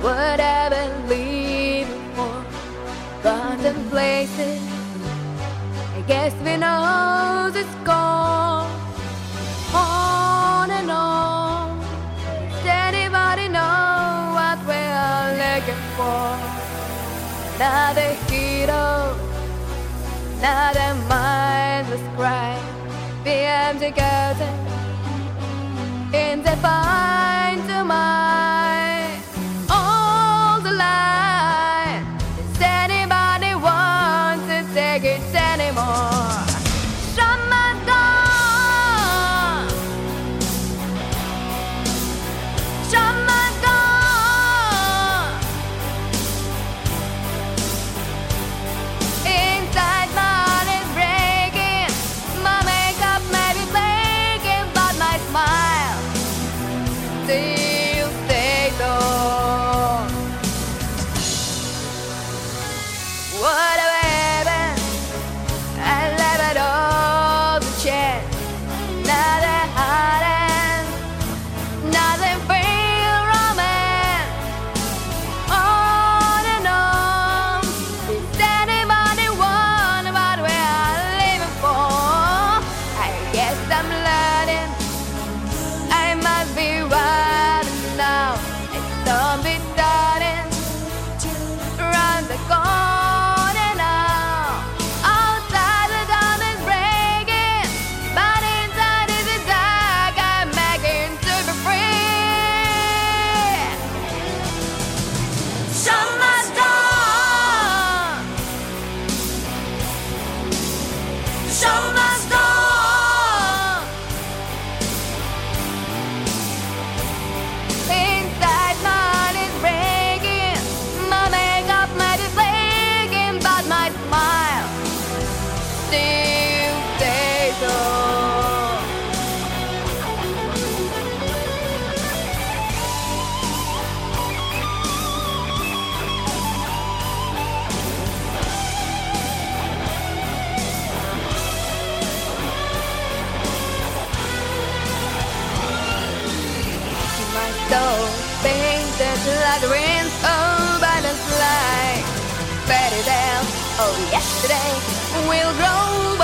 whatever leaving for contemplating. I guess we know it's gone on and on. Does anybody know what we are looking for? Another hero, another mindless crime. The empty curtain in the fine to mine. All the line. Does anybody want to take it anymore? Summer's gone. Summer's gone. Inside my heart is breaking. My makeup may be flaking, but my smile still stays on. What a weapon! I left it all to chance. Nothing hard and nothing real romance. On and on. Does anybody want what we are living for? I guess I'm learning. I must be riding now. It's don't be starting. Round the corner now. Outside the dawn is breaking, but inside is the dark. I'm begging to be free. Summer's gone. Summer's gone. Inside my heart is breaking. My makeup might be flaking, but my smile still stays on. My soul painted like the winds over the sky. Fairy tale of yesterday will grow